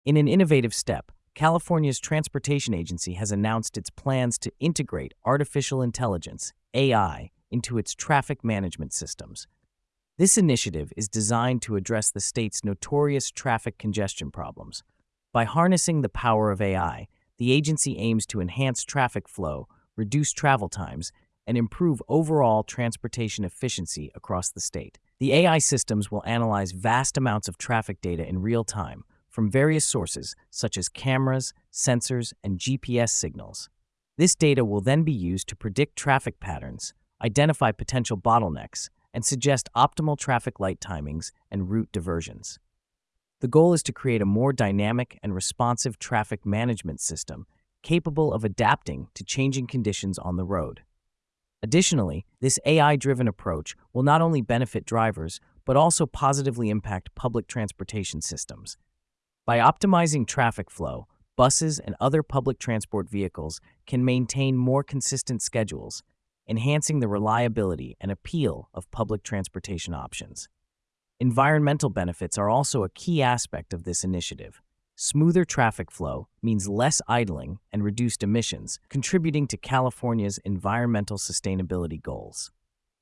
In an innovative step, California's Transportation Agency has announced its plans to integrate artificial intelligence, AI, into its traffic management systems. This initiative is designed to address the state's notorious traffic congestion problems. By harnessing the power of AI, the agency aims to enhance traffic flow, reduce travel times, and improve overall transportation efficiency across the state. The AI systems will analyze vast amounts of traffic data in real time from various sources such as cameras, sensors, and GPS signals. This data will then be used to predict traffic patterns, identify potential bottlenecks, and suggest optimal traffic light timings and route diversions. The goal is to create a more dynamic and responsive traffic management system capable of adapting to changing conditions on the road. Additionally, this AI-driven approach will not only benefit drivers, but also positively impact public transportation systems. By optimizing traffic flow, buses and other public transport vehicles can maintain more consistent schedules, enhancing the reliability and appeal of public transportation options. Environmental benefits are also a key aspect of this initiative. Smoother traffic flow means less idling and reduced emissions, contributing to California's environmental sustainability goals.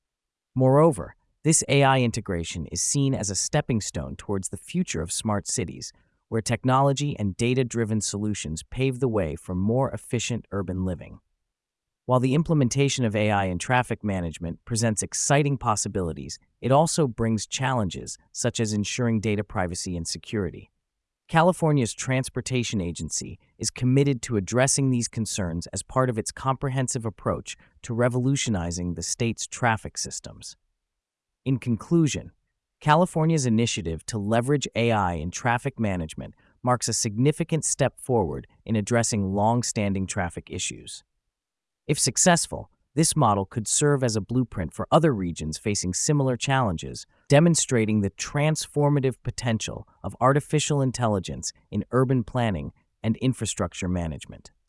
Moreover, this AI integration is seen as a stepping stone towards the future of smart cities, where technology and data-driven solutions pave the way for more efficient urban living. While the implementation of AI in traffic management presents exciting possibilities, it also brings challenges such as ensuring data privacy and security. California's Transportation Agency is committed to addressing these concerns as part of its comprehensive approach to revolutionizing the state's traffic systems. In conclusion, California's initiative to leverage AI in traffic management marks a significant step forward in addressing long-standing traffic issues. If successful, this model could serve as a blueprint for other regions facing similar challenges, demonstrating the transformative potential of artificial intelligence in urban planning and infrastructure management.